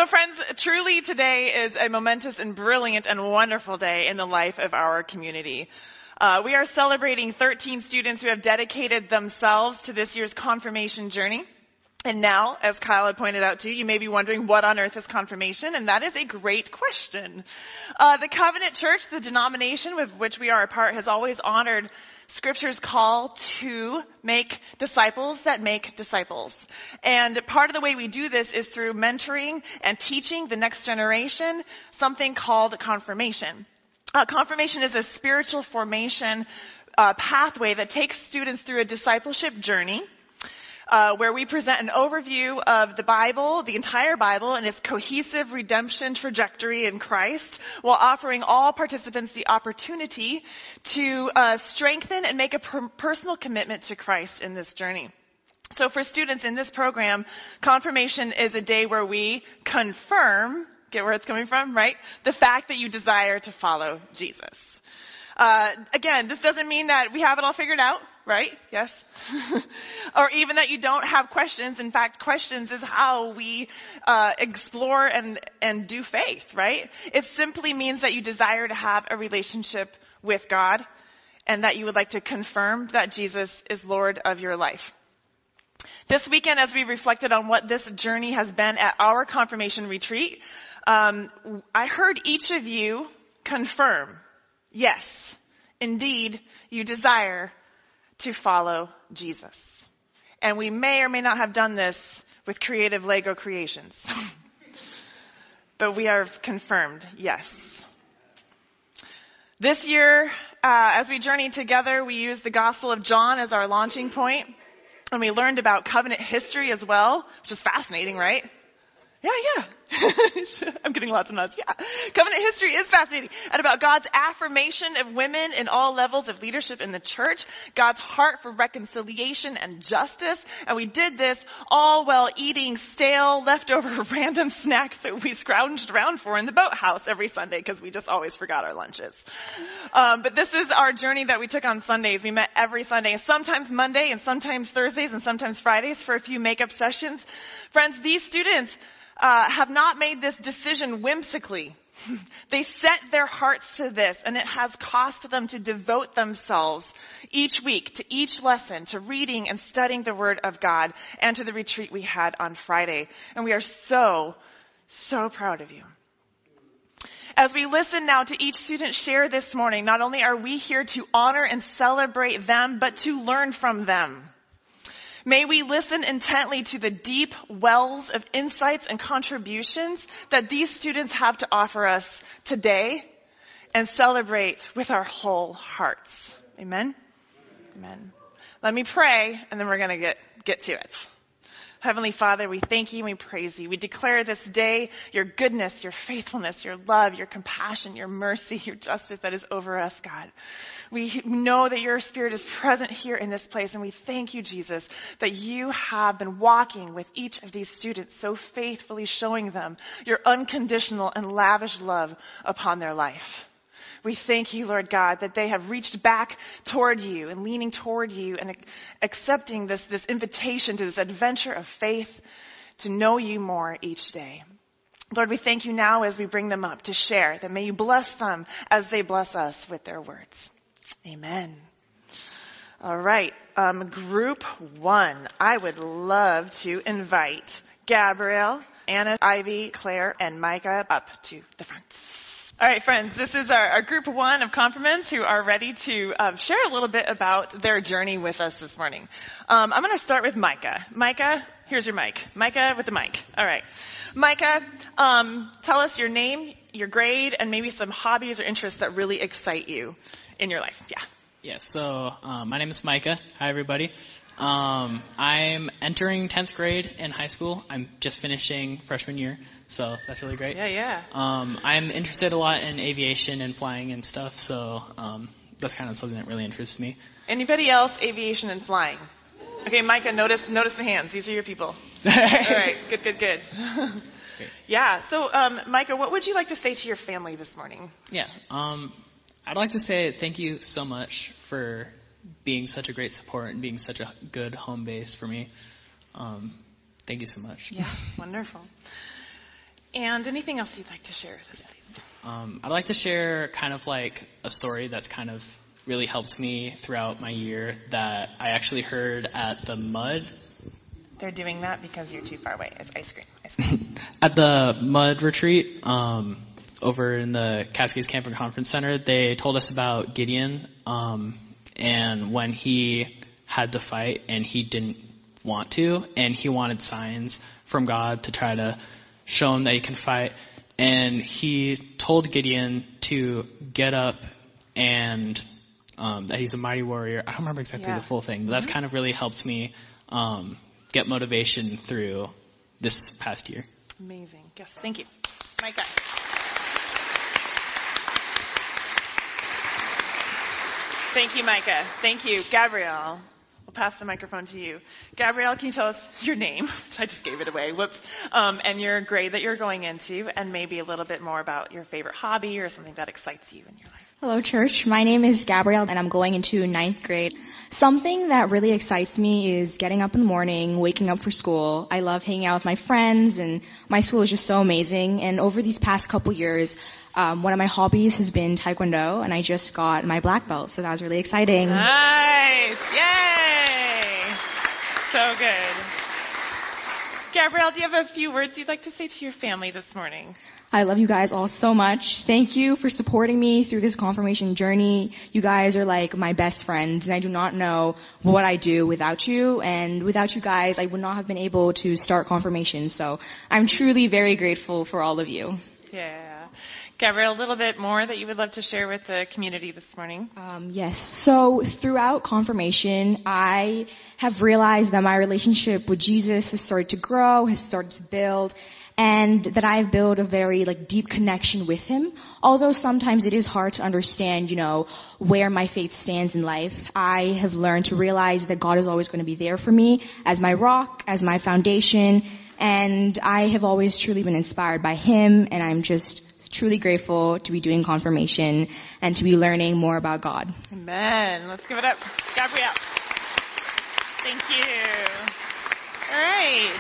So friends, truly today is a momentous and brilliant and wonderful day in the life of our community. We are celebrating 13 students who have dedicated themselves to this year's confirmation journey. And now, as Kyle had pointed out too, you may be wondering what on earth is confirmation, and that is a great question. The Covenant Church, the denomination with which we are a part, has always honored Scripture's call to make disciples that make disciples. And part of the way we do this is through mentoring and teaching the next generation something called confirmation. Confirmation is a spiritual formation pathway that takes students through a discipleship journey where we present an overview of the Bible, the entire Bible, and its cohesive redemption trajectory in Christ, while offering all participants the opportunity to strengthen and make a personal commitment to Christ in this journey. So for students in this program, confirmation is a day where we confirm, get where it's coming from, right? The fact that you desire to follow Jesus. Again, this doesn't mean that we have it all figured out, right? Yes. Or even that you don't have questions. In fact, questions is how we explore and do faith, right? It simply means that you desire to have a relationship with God and that you would like to confirm that Jesus is Lord of your life. This weekend, as we reflected on what this journey has been at our confirmation retreat, I heard each of you confirm, yes, indeed, you desire to follow Jesus. And we may or may not have done this with creative Lego creations. But we are confirmed, yes. This year, as we journeyed together, we used the Gospel of John as our launching point. And we learned about covenant history as well, which is fascinating, right? Yeah. I'm getting lots of nods. Yeah. Covenant history is fascinating. And about God's affirmation of women in all levels of leadership in the church, God's heart for reconciliation and justice. And we did this all while eating stale, leftover random snacks that we scrounged around for in the boathouse every Sunday because we just always forgot our lunches. But this is our journey that we took on Sundays. We met every Sunday, sometimes Monday and sometimes Thursdays and sometimes Fridays for a few makeup sessions. Friends, these students have not made this decision whimsically. They set their hearts to this, and it has cost them to devote themselves each week to each lesson, to reading and studying the Word of God, and to the retreat we had on Friday. And we are so, so proud of you. As we listen now to each student share this morning, not only are we here to honor and celebrate them, but to learn from them. May we listen intently to the deep wells of insights and contributions that these students have to offer us today and celebrate with our whole hearts. Amen? Amen. Let me pray, and then we're going to get to it. Heavenly Father, we thank you and we praise you. We declare this day your goodness, your faithfulness, your love, your compassion, your mercy, your justice that is over us, God. We know that your Spirit is present here in this place, and we thank you, Jesus, that you have been walking with each of these students, so faithfully showing them your unconditional and lavish love upon their life. We thank you, Lord God, that they have reached back toward you and leaning toward you and accepting this invitation to this adventure of faith to know you more each day. Lord, we thank you now as we bring them up to share, that may you bless them as they bless us with their words. Amen. All right. Group 1. I would love to invite Gabrielle, Anna, Ivy, Claire, and Micah up to the front. All right, friends, this is our group 1 of confirmants who are ready to share a little bit about their journey with us this morning. I'm going to start with Micah. Micah, here's your mic. Micah with the mic. All right. Micah, tell us your name, your grade, and maybe some hobbies or interests that really excite you in your life. Yeah. Yeah, so my name is Micah. Hi, everybody. I'm entering 10th grade in high school. I'm just finishing freshman year, so that's really great. Yeah. I'm interested a lot in aviation and flying and stuff, so that's kind of something that really interests me. Anybody else, aviation and flying? Okay, Micah, notice the hands. These are your people. All right, good. Yeah, so Micah, what would you like to say to your family this morning? Yeah, I'd like to say thank you so much for being such a great support and being such a good home base for me. Thank you so much. Yeah, wonderful. And anything else you'd like to share with us, please? I'd like to share kind of like a story that's kind of really helped me throughout my year that I actually heard at the Mud. They're doing that because you're too far away. It's ice cream. Ice cream. At the Mud retreat over in the Cascades Camp and Conference Center, they told us about Gideon and when he had to fight and he didn't want to, and he wanted signs from God to try to show him that he can fight. And he told Gideon to get up and that he's a mighty warrior. I don't remember exactly the full thing, but that's kind of really helped me get motivation through this past year. Amazing. Yes, thank you. Micah. Thank you, Micah. Thank you. Gabrielle. We'll pass the microphone to you. Gabrielle, can you tell us your name? I just gave it away. Whoops. And your grade that you're going into, and maybe a little bit more about your favorite hobby or something that excites you in your life. Hello, church. My name is Gabrielle, and I'm going into 9th grade. Something that really excites me is getting up in the morning, waking up for school. I love hanging out with my friends, and my school is just so amazing. And over these past couple years, one of my hobbies has been Taekwondo, and I just got my black belt, so that was really exciting. Nice! Yay! So good. Gabrielle, do you have a few words you'd like to say to your family this morning? I love you guys all so much. Thank you for supporting me through this confirmation journey. You guys are like my best friends, and I do not know what I do without you. And without you guys, I would not have been able to start confirmation. So I'm truly very grateful for all of you. Yeah. Gabrielle, a little bit more that you would love to share with the community this morning? Yes. So throughout confirmation, I have realized that my relationship with Jesus has started to grow, has started to build, and that I have built a very deep connection with him. Although sometimes it is hard to understand, where my faith stands in life, I have learned to realize that God is always going to be there for me as my rock, as my foundation, and I have always truly been inspired by him, and I'm just truly grateful to be doing confirmation and to be learning more about God. Amen. Let's give it up. Gabrielle. Thank you. All right.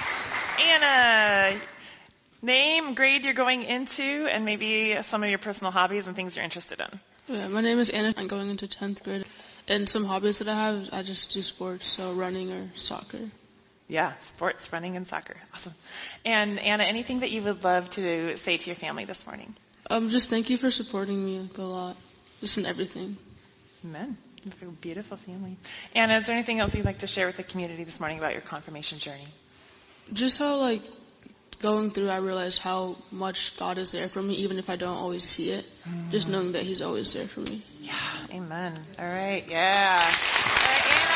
Anna, name, grade you're going into, and maybe some of your personal hobbies and things you're interested in. Yeah, my name is Anna. I'm going into 10th grade. And some hobbies that I have, I just do sports, so running or soccer. Yeah, sports, running, and soccer. Awesome. And Anna, anything that you would love to say to your family this morning? Just thank you for supporting me a lot, just in everything. Amen. You have a beautiful family. Anna, is there anything else you'd like to share with the community this morning about your confirmation journey? Just how, going through, I realized how much God is there for me, even if I don't always see it. Mm-hmm. Just knowing that he's always there for me. Yeah, amen. All right, yeah. All right, Anna.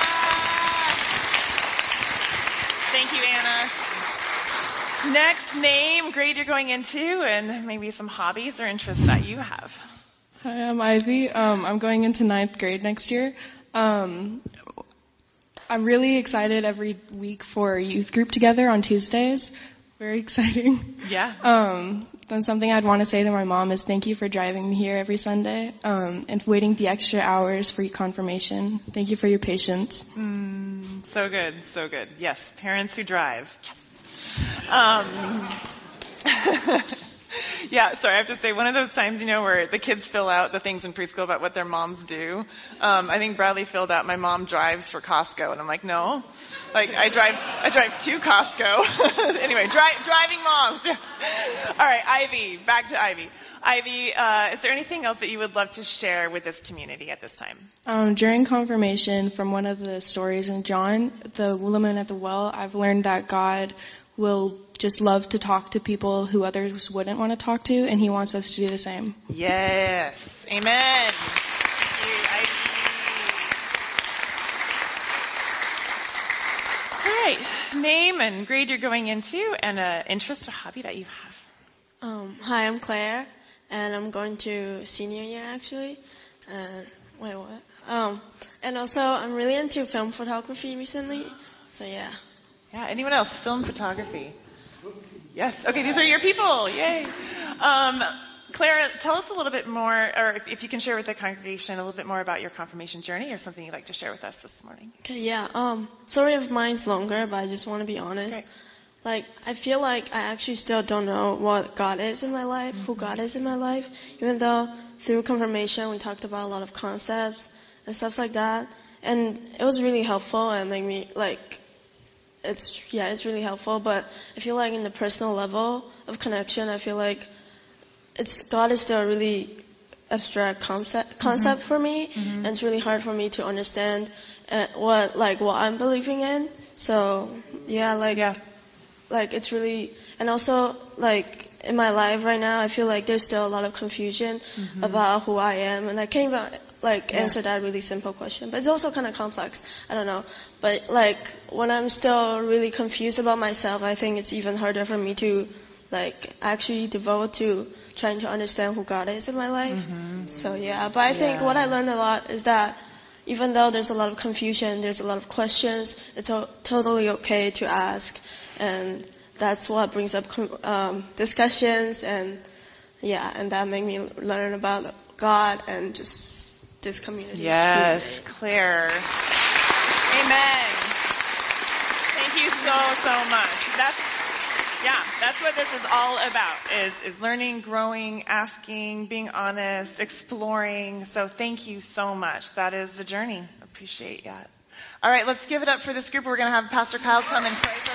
Thank you, Anna. Next, name, grade you're going into, and maybe some hobbies or interests that you have. Hi, I'm Ivy. I'm going into 9th grade next year. I'm really excited every week for youth group together on Tuesdays. Very exciting. Yeah. Then something I'd want to say to my mom is thank you for driving me here every Sunday, and waiting the extra hours for your confirmation. Thank you for your patience. So good, so good. Yes, parents who drive. Yeah, sorry, I have to say, one of those times, where the kids fill out the things in preschool about what their moms do. I think Bradley filled out, my mom drives for Costco, and I'm like, no. I drive to Costco. Anyway, driving moms. Yeah. All right, Ivy, back to Ivy. Ivy, is there anything else that you would love to share with this community at this time? During confirmation, from one of the stories in John, the woman at the well, I've learned that God will just love to talk to people who others wouldn't want to talk to, and he wants us to do the same. Yes. Amen. Thank you, Ivy. All right. Name and grade you're going into, and an interest or hobby that you have. Hi, I'm Claire, and I'm going to senior year actually. Wait, what? And also I'm really into film photography recently, so yeah. Yeah, anyone else? Film photography. Yes. Okay, these are your people. Yay. Claire, tell us a little bit more, or if you can share with the congregation a little bit more about your confirmation journey or something you'd like to share with us this morning. Okay, yeah. Story of mine's longer, but I just want to be honest. like, I feel like I actually still don't know what God is in my life, who God is in my life, even though through confirmation we talked about a lot of concepts and stuff like that. And it was really helpful and made me, like, it's really helpful, but I feel like in the personal level of connection, I feel like God is still a really abstract concept for me, and it's really hard for me to understand what I'm believing in. So like it's really, and also like in my life right now, I feel like there's still a lot of confusion about who I am, and I can't even answer that really simple question. But it's also kind of complex. I don't know. But like when I'm still really confused about myself, I think it's even harder for me to actually devote to trying to understand who God is in my life. So but I think what I learned a lot is that even though there's a lot of confusion, there's a lot of questions, it's totally okay to ask, and that's what brings up discussions, and that made me learn about God and just this community. Yes, Claire. Amen. Thank you so much. That's what this is all about, is learning, growing, asking, being honest, exploring. So thank you so much. That is the journey. Appreciate that. All right, let's give it up for this group. We're going to have Pastor Kyle come and pray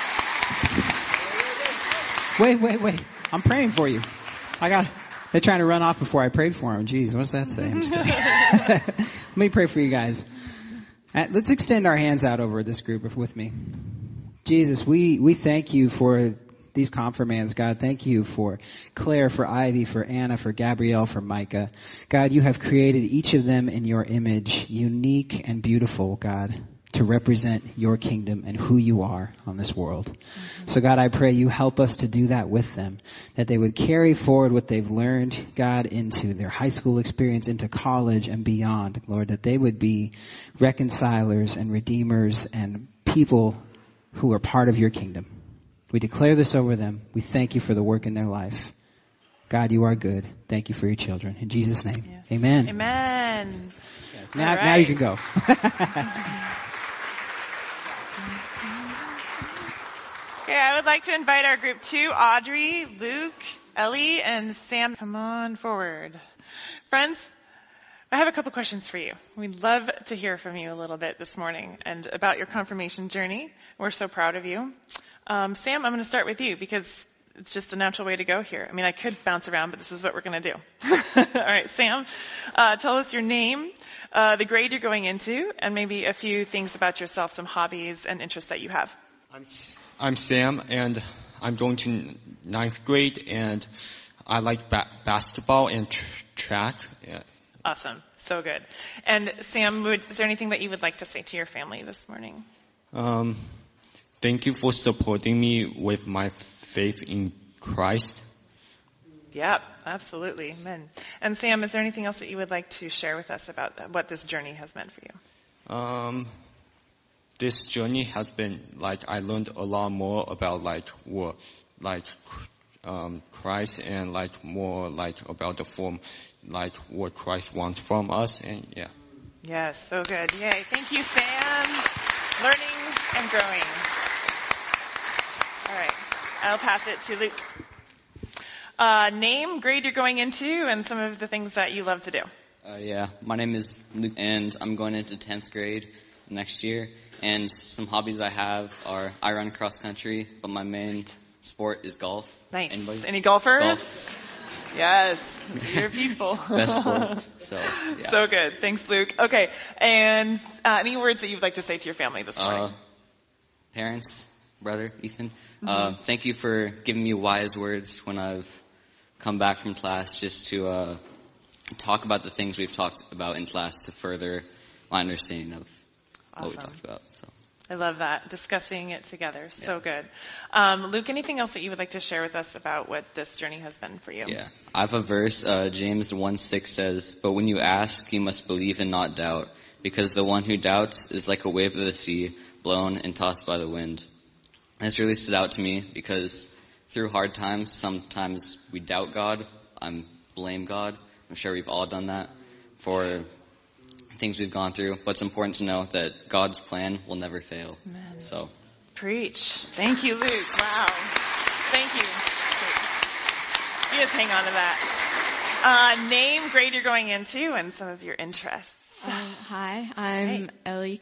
for them. Wait. I'm praying for you. They're trying to run off before I prayed for them. Jeez, what does that say? I'm just kidding. Let me pray for you guys. Let's extend our hands out over this group with me. Jesus, we thank you for these confirmands, God. Thank you for Claire, for Ivy, for Anna, for Gabrielle, for Micah. God, you have created each of them in your image, unique and beautiful, God, to represent your kingdom and who you are on this world. So God, I pray you help us to do that with them, that they would carry forward what they've learned, God, into their high school experience, into college and beyond, Lord, that they would be reconcilers and redeemers and people who are part of your kingdom. We declare this over them. We thank you for the work in their life. God, you are good. Thank you for your children. In Jesus' name, amen. Amen. Okay. Now you can go. Okay, I would like to invite our group 2, Audrey, Luke, Ellie, and Sam. Come on forward. Friends, I have a couple questions for you. We'd love to hear from you a little bit this morning and about your confirmation journey. We're so proud of you. Sam, I'm going to start with you because it's just the natural way to go here. I mean, I could bounce around, but this is what we're going to do. All right, Sam, tell us your name, the grade you're going into, and maybe a few things about yourself, some hobbies and interests that you have. I'm Sam, and I'm going to 9th grade, and I like basketball and track. Yeah. Awesome. So good. And Sam, is there anything that you would like to say to your family this morning? Thank you for supporting me with my faith in Christ. Yep, absolutely. Amen. And Sam, is there anything else that you would like to share with us about what this journey has meant for you? This journey has been I learned a lot more about Christ, and more about the form, what Christ wants from us, and yeah. Yes, so good. Yay. Thank you, Sam. Learning and growing. All right. I'll pass it to Luke. Name, grade you're going into, and some of the things that you love to do. My name is Luke, and I'm going into 10th grade next year. And some hobbies I have are I run cross country, but my main sport is golf. Nice. Anybody? Any golfers? Golf. Yes. Your people. Best sport. So, yeah. So good. Thanks, Luke. Okay. And any words that you'd like to say to your family this morning? Parents, brother, Ethan, thank you for giving me wise words when I've come back from class, just to talk about the things we've talked about in class to further my understanding of what we talked about. So. I love that. Discussing it together. So good. Luke, anything else that you would like to share with us about what this journey has been for you? Yeah. I have a verse, James 1:6 says, "But when you ask, you must believe and not doubt, because the one who doubts is like a wave of the sea, blown and tossed by the wind." And this really stood out to me because through hard times, sometimes we doubt God. Blame God. I'm sure we've all done that for things we've gone through, but it's important to know that God's plan will never fail. Amen. So Preach. Thank you, Luke. Wow. Thank you. You just hang on to that. Name, grade you're going into, and some of your interests. Hi, I'm Ellie.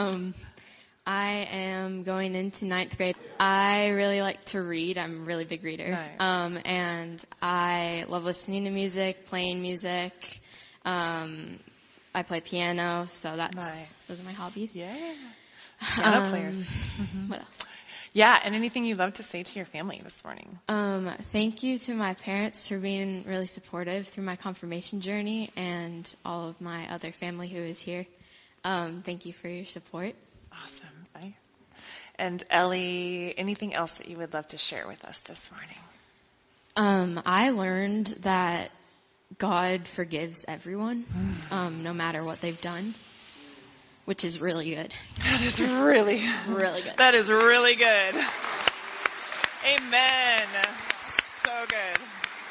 I am going into 9th grade. I really like to read. I'm a really big reader. Nice. And I love listening to music, playing music. I play piano, so those are my hobbies. Yeah. Piano players. What else? Yeah, and anything you'd love to say to your family this morning? Thank you to my parents for being really supportive through my confirmation journey and all of my other family who is here. Thank you for your support. Awesome. Bye. And Ellie, anything else that you would love to share with us this morning? I learned that God forgives everyone, no matter what they've done, which is really good. That is really good. That is really good. Amen. So good.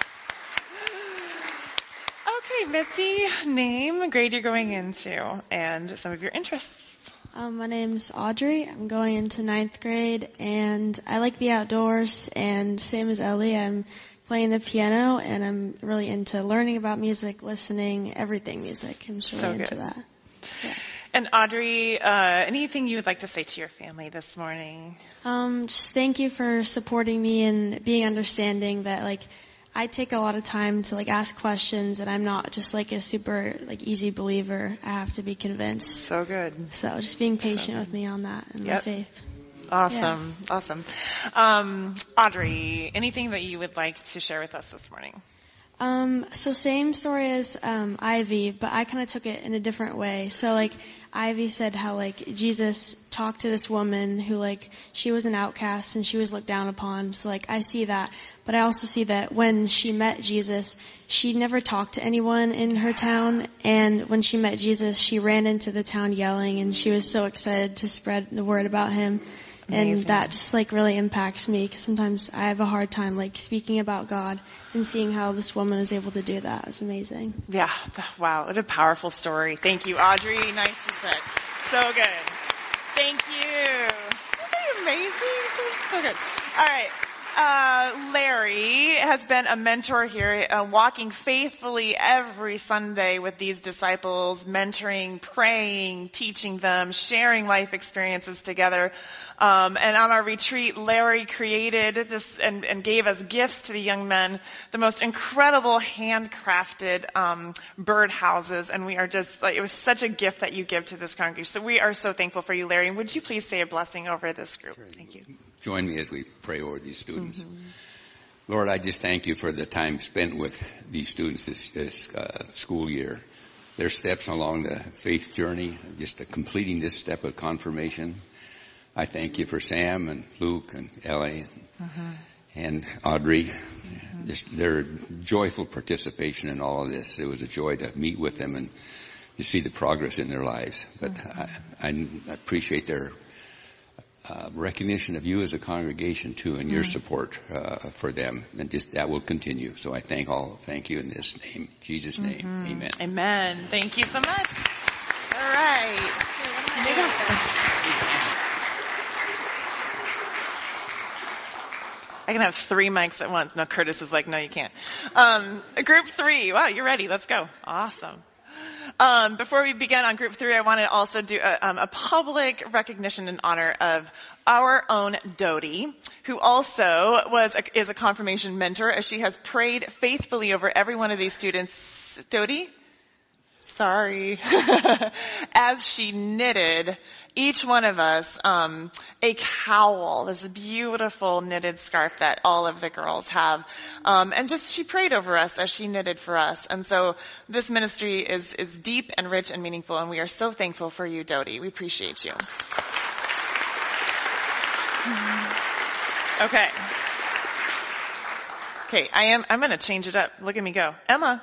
Okay, Missy, name, grade you're going into, and some of your interests. My name's Audrey. I'm going into 9th grade, and I like the outdoors, and same as Ellie, I'm playing the piano, and I'm really into learning about music, listening, everything music. I'm just really into that. Yeah. And Audrey, anything you would like to say to your family this morning? Just thank you for supporting me and being understanding that, like, I take a lot of time to, like, ask questions, and I'm not just, like, a super, like, easy believer. I have to be convinced. So good. So just being patient with me on that and my faith. Awesome. Yeah. Awesome. Audrey, anything that you would like to share with us this morning? So same story as Ivy, but I kind of took it in a different way. So, like, Ivy said how, like, Jesus talked to this woman who, like, she was an outcast and she was looked down upon. So, like, I see that. But I also see that when she met Jesus, she never talked to anyone in her town. And when she met Jesus, she ran into the town yelling, and she was so excited to spread the word about him. Amazing. And that just, like, really impacts me, because sometimes I have a hard time, like, speaking about God, and seeing how this woman is able to do that was amazing. Yeah. Wow. What a powerful story. Thank you, Audrey. Nice to say. So good. Thank you. Isn't that amazing? So good. All right. Larry has been a mentor here, walking faithfully every Sunday with these disciples, mentoring, praying, teaching them, sharing life experiences together. And on our retreat, Larry created this and gave us gifts to the young men, the most incredible handcrafted bird houses. And we are just, like, it was such a gift that you give to this congregation. So we are so thankful for you, Larry. And would you please say a blessing over this group? Thank you. Join me as we pray over these students. Lord, I just thank you for the time spent with these students this school year. Their steps along the faith journey, just completing this step of confirmation. I thank you for Sam and Luke and Ellie and Audrey. Just their joyful participation in all of this. It was a joy to meet with them and to see the progress in their lives. But I appreciate their recognition of you as a congregation too, and your support for them, and just that will continue. So I thank you in this name, Jesus' name, amen. Amen. Thank you so much. All right. I can have 3 mics at once. No, Curtis is like, no, you can't. Group 3. Wow, you're ready. Let's go. Awesome. Before we begin on group 3, I want to also do a public recognition and honor of our own Dodie, who also is a confirmation mentor, as she has prayed faithfully over every one of these students. Dodie? Sorry. As she knitted each one of us a cowl, this beautiful knitted scarf that all of the girls have. And just she prayed over us as she knitted for us. And so this ministry is deep and rich and meaningful, and we are so thankful for you, Dodie. We appreciate you. Okay. Okay, I'm going to change it up. Look at me go. Emma.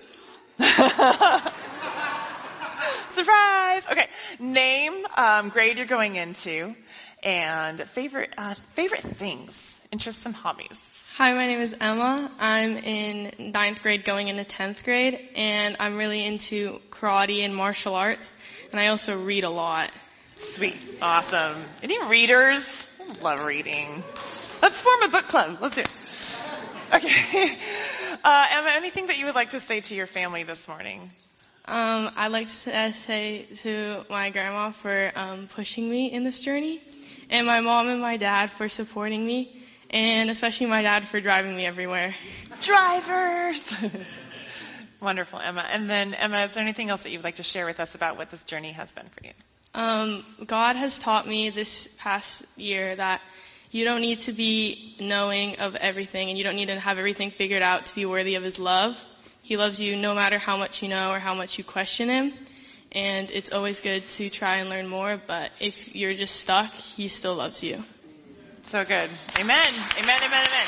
Surprise! Okay, name, grade you're going into, and favorite things, interests and hobbies. Hi, my name is Emma. I'm in 9th grade going into 10th grade, and I'm really into karate and martial arts, and I also read a lot. Sweet. Awesome. Any readers? Love reading. Let's form a book club. Let's do it. Okay. Emma, anything that you would like to say to your family this morning? I'd like to say to my grandma for pushing me in this journey, and my mom and my dad for supporting me, and especially my dad for driving me everywhere. Drivers! Wonderful, Emma. And then, Emma, is there anything else that you'd like to share with us about what this journey has been for you? God has taught me this past year that you don't need to be knowing of everything, and you don't need to have everything figured out to be worthy of His love. He loves you no matter how much you know or how much you question Him. And it's always good to try and learn more, but if you're just stuck, He still loves you. So good. Amen. Amen, amen, amen.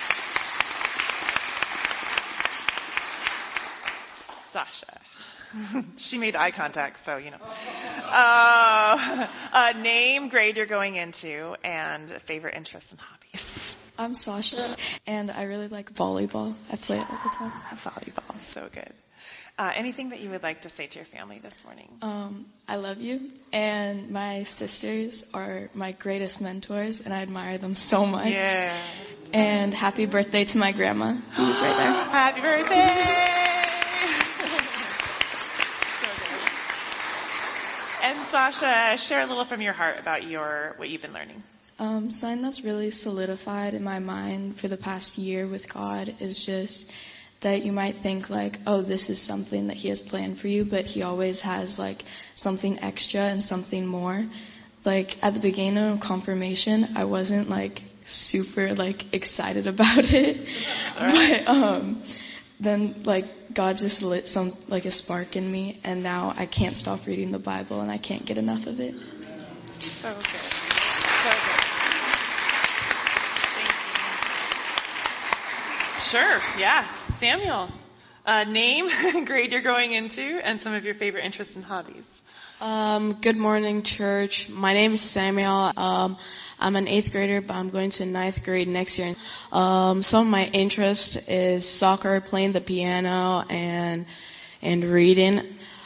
Sasha. She made eye contact, so you know. Name, grade you're going into, and favorite interests and hobbies. I'm Sasha, and I really like volleyball. I play it all the time. Volleyball, so good. Anything that you would like to say to your family this morning? I love you, and my sisters are my greatest mentors, and I admire them so much. Yeah. And happy birthday to my grandma, who's right there. Happy birthday! And Sasha, share a little from your heart about what you've been learning. Something that's really solidified in my mind for the past year with God is just that you might think like, oh, this is something that He has planned for you, but He always has like something extra and something more. Like at the beginning of confirmation, I wasn't like super like excited about it, but then like God just lit a spark in me, and now I can't stop reading the Bible and I can't get enough of it. So good. So good. Sure, yeah. Samuel, name, grade you're going into, and some of your favorite interests and hobbies. Good morning, church. My name is Samuel. I'm an 8th grader, but I'm going to 9th grade next year. Some of my interest is soccer, playing the piano, and reading.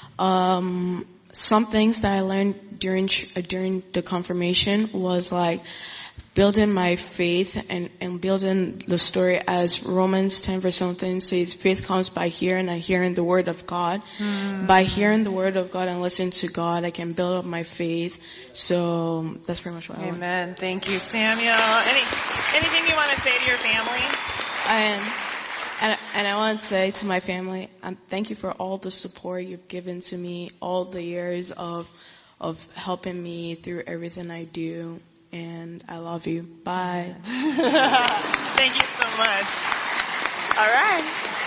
Some things that I learned during the confirmation was like building my faith and building the story as Romans 10 verse something says, faith comes by hearing and hearing the word of God. By hearing the word of God and listening to God, I can build up my faith. So that's pretty much what I learned. Amen. Thank you, Samuel. Anything you want to say to your family? And I want to say to my family, thank you for all the support you've given to me, all the years of helping me through everything I do. And I love you. Bye. Thank you so much. All right.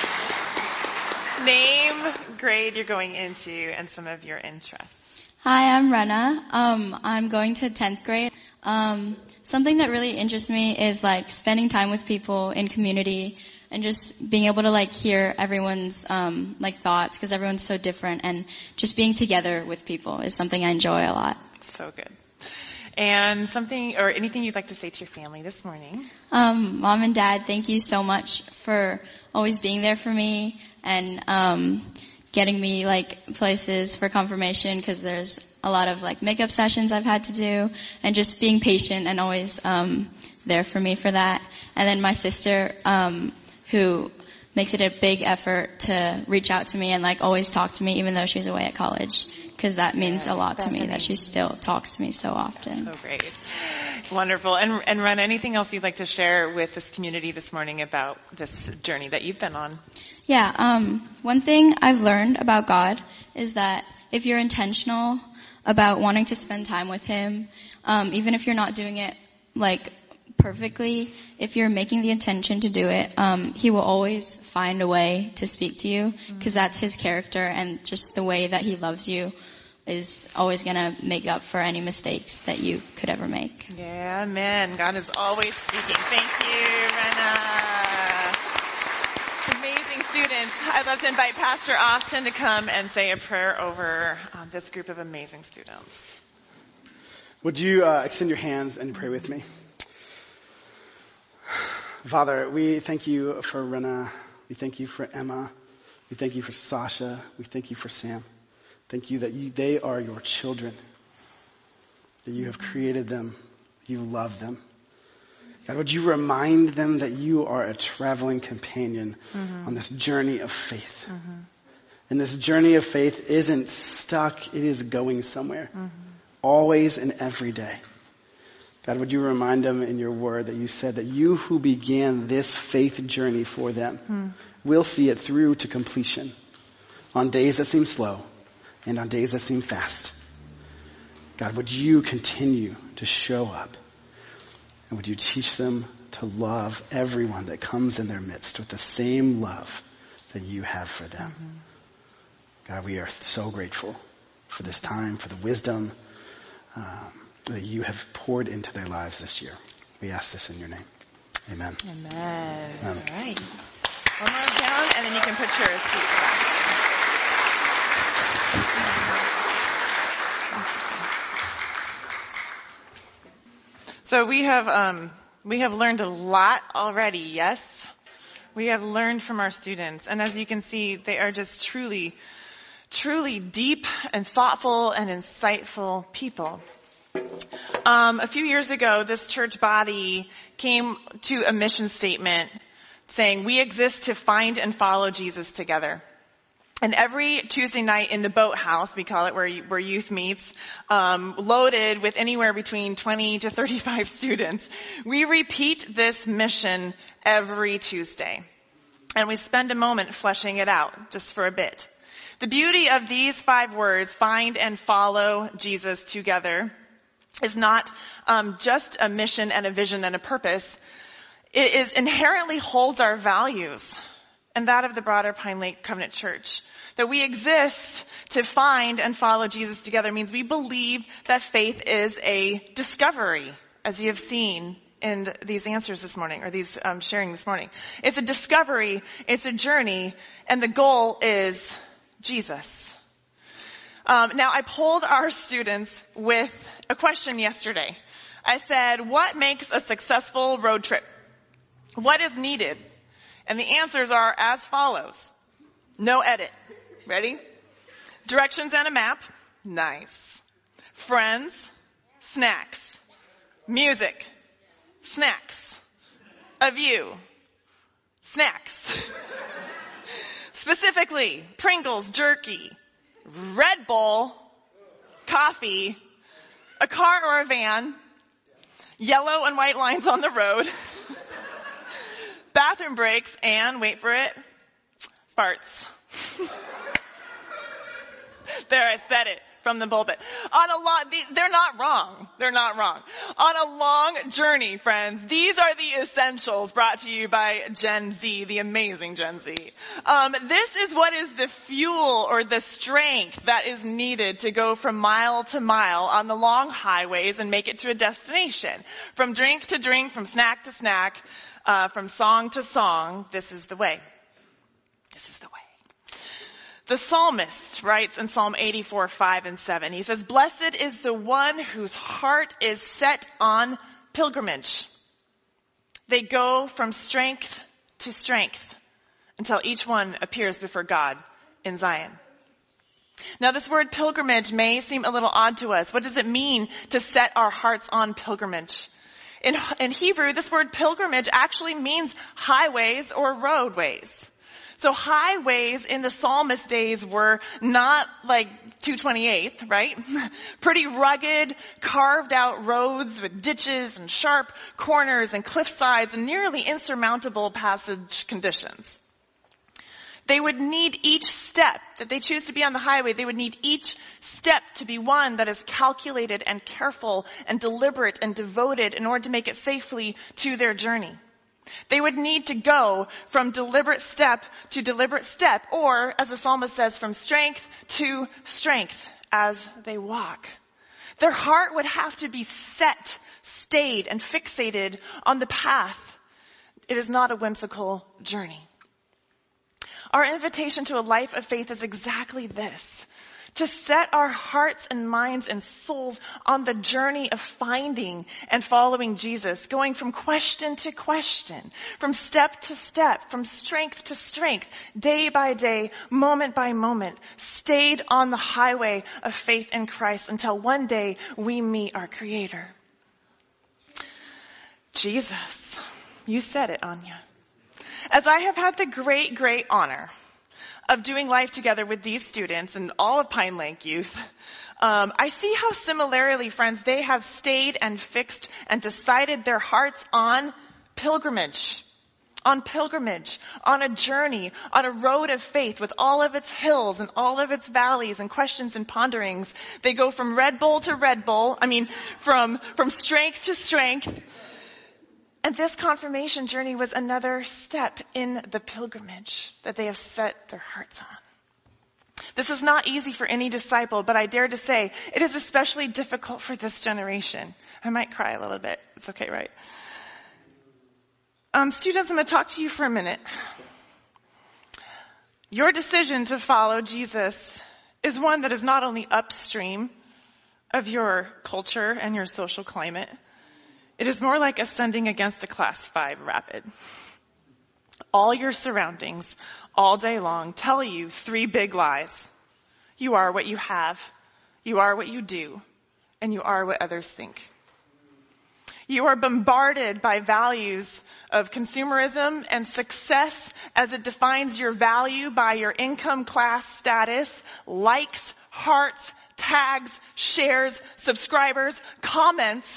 Name, grade you're going into, and some of your interests. Hi, I'm Rena. I'm going to 10th grade. Something that really interests me is like spending time with people in community and just being able to like hear everyone's like thoughts, because everyone's so different, and just being together with people is something I enjoy a lot. So good. And something or anything you'd like to say to your family this morning? Mom and Dad, thank you so much for always being there for me and getting me like places for confirmation, because there's a lot of like makeup sessions I've had to do, and just being patient and always there for me for that. And then my sister, who makes it a big effort to reach out to me and like always talk to me even though she's away at college, because that means a lot to me that she still talks to me so often. So great. Wonderful. And Ren, anything else you'd like to share with this community this morning about this journey that you've been on? Yeah, one thing I've learned about God is that if you're intentional about wanting to spend time with Him, even if you're not doing it like perfectly, if you're making the intention to do it, He will always find a way to speak to you, because that's His character, and just the way that He loves you is always going to make up for any mistakes that you could ever make. Yeah, amen. God is always speaking. Thank you, Rena. Amazing students. I'd love to invite Pastor Austin to come and say a prayer over this group of amazing students. Would you extend your hands and pray with me? Father, we thank you for Rena. We thank you for Emma. We thank you for Sasha. We thank you for Sam. Thank you that they are your children, that you have created them You love them. God, would you remind them that you are a traveling companion on this journey of faith? And this journey of faith isn't stuck, it is going somewhere. Always and every day. God, would you remind them in your word that you said that you who began this faith journey for them will see it through to completion on days that seem slow and on days that seem fast. God, would you continue to show up? And would you teach them to love everyone that comes in their midst with the same love that you have for them? God, we are so grateful for this time, for the wisdom that you have poured into their lives this year. We ask this in your name. Amen. Amen. All right. One more down, and then you can put your seat back. So we have learned a lot already, yes? We have learned from our students. And as you can see, they are just truly deep and thoughtful and insightful people. A few years ago, this church body came to a mission statement saying, we exist to find and follow Jesus together. And every Tuesday night in the boathouse, we call it, where youth meets, loaded with anywhere between 20 to 35 students, we repeat this mission every Tuesday. And we spend a moment fleshing it out just for a bit. The beauty of these 5 words, find and follow Jesus together, is not just a mission and a vision and a purpose. It is inherently holds our values and that of the broader Pine Lake Covenant Church. That we exist to find and follow Jesus together means we believe that faith is a discovery, as you have seen in these answers this morning, or these sharing this morning. It's a discovery, it's a journey, and the goal is Jesus. Now, I polled our students with a question yesterday. I said, what makes a successful road trip? What is needed? And the answers are as follows. No edit. Ready? Directions and a map. Nice. Friends. Snacks. Music. Snacks. A view. Snacks. Specifically, Pringles, jerky, Red Bull, coffee, a car or a van, yellow and white lines on the road, bathroom breaks, and, wait for it, farts. There, I said it from the pulpit. They're not wrong. They're not wrong. On a long journey, friends, these are the essentials brought to you by Gen Z, the amazing Gen Z. This is what is the fuel or the strength that is needed to go from mile to mile on the long highways and make it to a destination. From drink to drink, from snack to snack, from song to song, this is the way. This is the way. The psalmist writes in Psalm 84, 5 and 7, he says, blessed is the one whose heart is set on pilgrimage. They go from strength to strength until each one appears before God in Zion. Now, this word pilgrimage may seem a little odd to us. What does it mean to set our hearts on pilgrimage? In Hebrew, this word pilgrimage actually means highways or roadways. So highways in the psalmist days were not like 228th, right? Pretty rugged, carved out roads with ditches and sharp corners and cliff sides and nearly insurmountable passage conditions. They would need each step that they choose to be on the highway. They would need each step to be one that is calculated and careful and deliberate and devoted in order to make it safely to their journey. They would need to go from deliberate step to deliberate step, or, as the psalmist says, from strength to strength as they walk. Their heart would have to be set, stayed, and fixated on the path. It is not a whimsical journey. Our invitation to a life of faith is exactly this. To set our hearts and minds and souls on the journey of finding and following Jesus, going from question to question, from step to step, from strength to strength, day by day, moment by moment, stayed on the highway of faith in Christ until one day we meet our Creator. Jesus. You said it, Anya. As I have had the great, great honor of doing life together with these students and all of Pine Lake Youth, I see how similarly, friends, they have stayed and fixed and decided their hearts on pilgrimage, on a journey, on a road of faith with all of its hills and all of its valleys and questions and ponderings. They go from Red Bull to Red Bull, from strength to strength. And this confirmation journey was another step in the pilgrimage that they have set their hearts on. This is not easy for any disciple, but I dare to say it is especially difficult for this generation. I might cry a little bit. It's okay, right? Students, I'm going to talk to you for a minute. Your decision to follow Jesus is one that is not only upstream of your culture and your social climate, it is more like ascending against a class 5 rapid. All your surroundings, all day long, tell you 3 big lies. You are what you have, you are what you do, and you are what others think. You are bombarded by values of consumerism and success as it defines your value by your income, class, status, likes, hearts, tags, shares, subscribers, comments.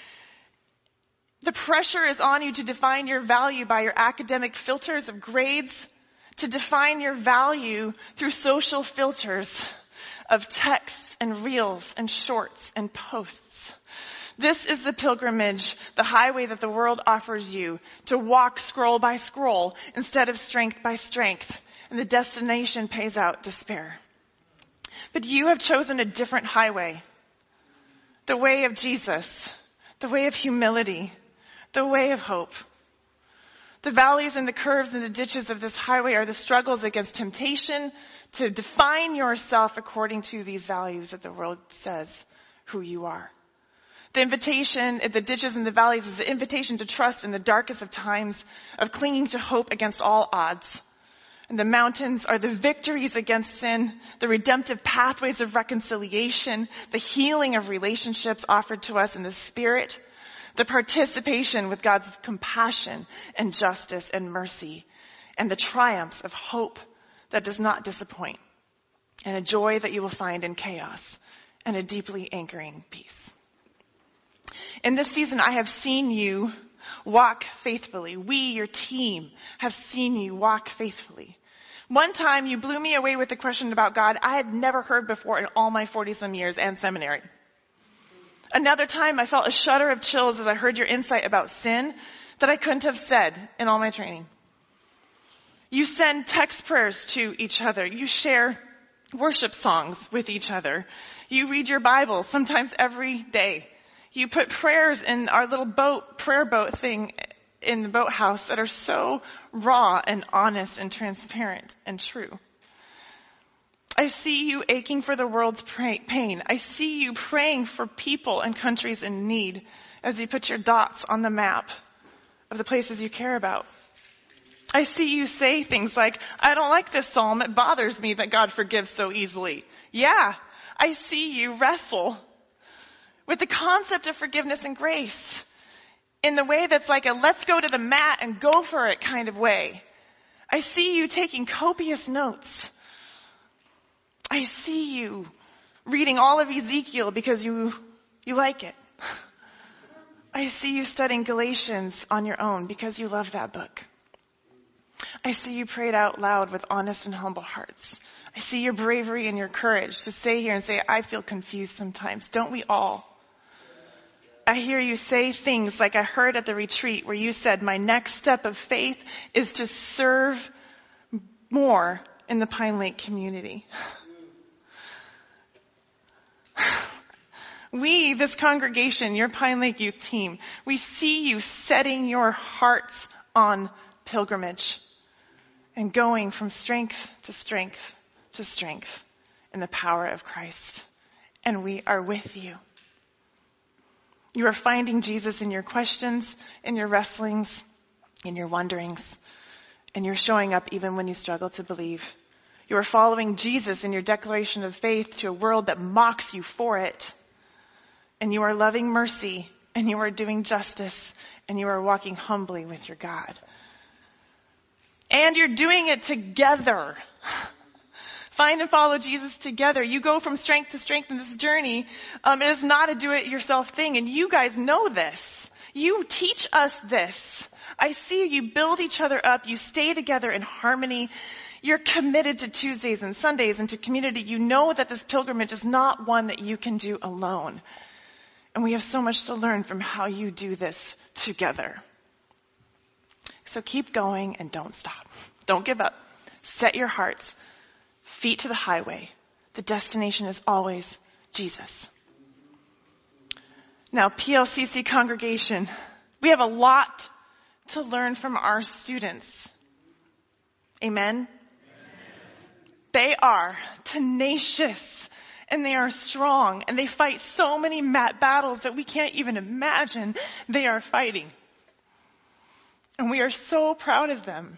The pressure is on you to define your value by your academic filters of grades, to define your value through social filters of texts and reels and shorts and posts. This is the pilgrimage, the highway that the world offers you to walk scroll by scroll instead of strength by strength, and the destination pays out despair. But you have chosen a different highway, the way of Jesus, the way of humility, the way of hope. The valleys and the curves and the ditches of this highway are the struggles against temptation to define yourself according to these values that the world says who you are. The invitation, the ditches and the valleys is the invitation to trust in the darkest of times, of clinging to hope against all odds. And the mountains are the victories against sin, the redemptive pathways of reconciliation, the healing of relationships offered to us in the Spirit, the participation with God's compassion and justice and mercy, and the triumphs of hope that does not disappoint, and a joy that you will find in chaos, and a deeply anchoring peace. In this season, I have seen you walk faithfully. We, your team, have seen you walk faithfully. One time, you blew me away with a question about God I had never heard before in all my 40-some years and seminary. Another time, I felt a shudder of chills as I heard your insight about sin that I couldn't have said in all my training. You send text prayers to each other. You share worship songs with each other. You read your Bible, sometimes every day. You put prayers in our little prayer boat thing in the boathouse that are so raw and honest and transparent and true. I see you aching for the world's pain. I see you praying for people and countries in need as you put your dots on the map of the places you care about. I see you say things like, I don't like this psalm. It bothers me that God forgives so easily. Yeah, I see you wrestle with the concept of forgiveness and grace in the way that's like a let's go to the mat and go for it kind of way. I see you taking copious notes. I see you reading all of Ezekiel because you like it. I see you studying Galatians on your own because you love that book. I see you prayed out loud with honest and humble hearts. I see your bravery and your courage to stay here and say, I feel confused sometimes. Don't we all? I hear you say things like I heard at the retreat where you said, my next step of faith is to serve more in the Pine Lake community. We, this congregation, your Pine Lake Youth team, we see you setting your hearts on pilgrimage and going from strength to strength to strength in the power of Christ. And we are with you. You are finding Jesus in your questions, in your wrestlings, in your wonderings, and you're showing up even when you struggle to believe. You are following Jesus in your declaration of faith to a world that mocks you for it. And you are loving mercy and you are doing justice, and you are walking humbly with your God. And you're doing it together. Find and follow Jesus together. You go from strength to strength in this journey. It is not a do-it-yourself thing, and you guys know this. You teach us this. I see you build each other up. You stay together in harmony. You're committed to Tuesdays and Sundays and to community. You know that this pilgrimage is not one that you can do alone. And we have so much to learn from how you do this together. So keep going and don't stop. Don't give up. Set your hearts. Feet to the highway. The destination is always Jesus. Now, PLCC congregation, we have a lot to learn from our students. Amen? They are tenacious and they are strong and they fight so many battles that we can't even imagine they are fighting. And we are so proud of them.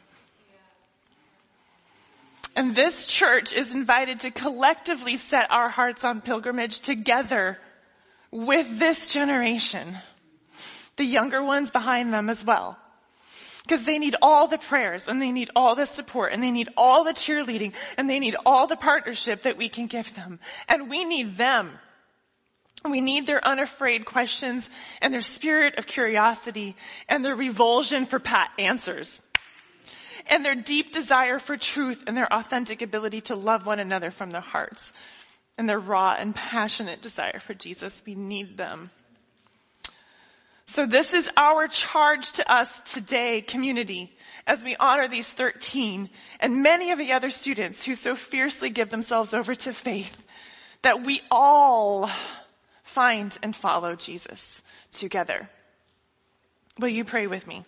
And this church is invited to collectively set our hearts on pilgrimage together with this generation. The younger ones behind them as well. Because they need all the prayers and they need all the support and they need all the cheerleading and they need all the partnership that we can give them. And we need them. We need their unafraid questions and their spirit of curiosity and their revulsion for pat answers. And their deep desire for truth and their authentic ability to love one another from their hearts. And their raw and passionate desire for Jesus. We need them. So this is our charge to us today, community, as we honor these 13 and many of the other students who so fiercely give themselves over to faith, that we all find and follow Jesus together. Will you pray with me?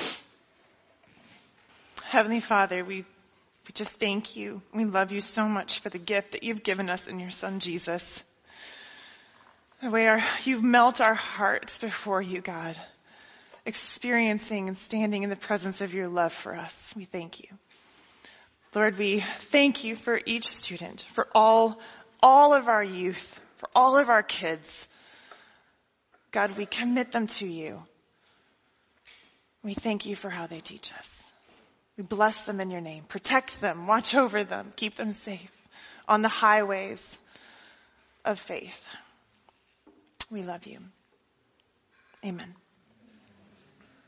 Heavenly Father, we just thank you. We love you so much for the gift that you've given us in your Son, Jesus. The way you melt our hearts before you, God, experiencing and standing in the presence of your love for us. We thank you. Lord, we thank you for each student, for all of our youth, for all of our kids. God, we commit them to you. We thank you for how they teach us. We bless them in your name. Protect them, watch over them, keep them safe on the highways of faith. We love you. Amen.